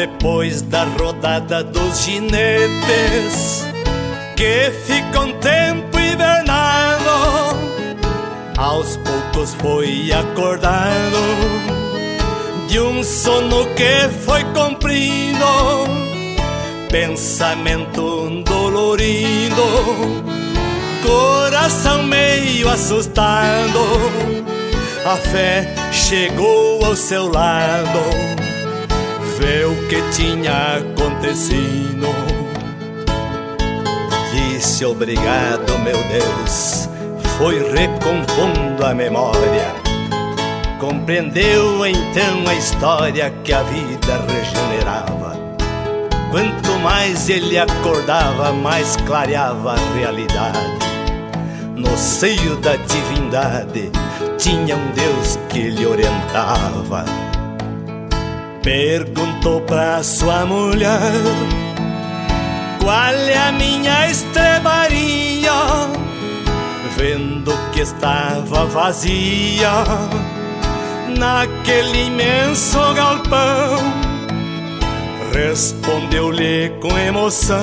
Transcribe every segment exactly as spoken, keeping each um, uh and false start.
Depois da rodada dos jinetes, que fica um tempo hibernado, aos poucos foi acordado de um sono que foi comprido, pensamento dolorido, coração meio assustado. A fé chegou ao seu lado, vê o que tinha acontecido. Disse obrigado, meu Deus, foi recompondo a memória. Compreendeu então a história que a vida regenerava. Quanto mais ele acordava, mais clareava a realidade. No seio da divindade tinha um Deus que lhe orientava. Perguntou pra sua mulher: qual é a minha estrebaria? Vendo que estava vazia naquele imenso galpão, respondeu-lhe com emoção: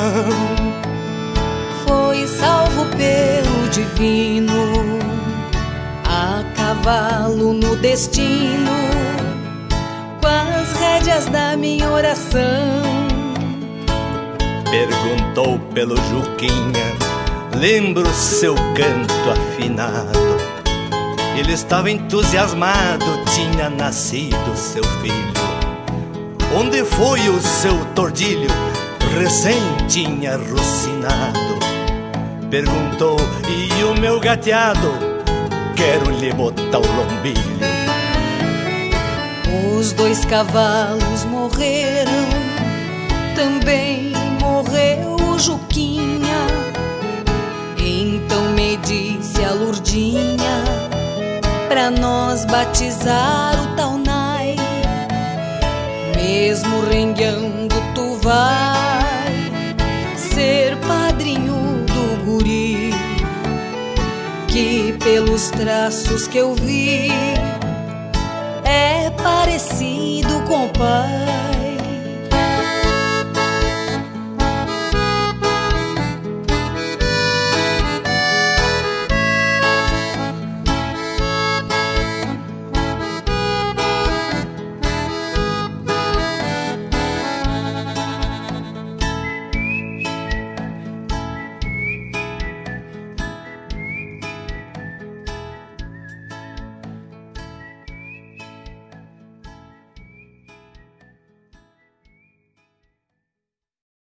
foi salvo pelo divino, a cavalo no destino, com as rédeas da minha oração. Perguntou pelo Juquinha, lembro seu canto afinado. Ele estava entusiasmado, tinha nascido seu filho. Onde foi o seu tordilho? Recém tinha rocinado. Perguntou: e o meu gateado? Quero lhe botar o lombilho. Os dois cavalos morreram, também morreu o Juquinha. Então me disse a Lurdinha, pra nós batizar o Taunay. Mesmo rengueando tu vai ser padrinho do guri, que pelos traços que eu vi é parecido com o pai.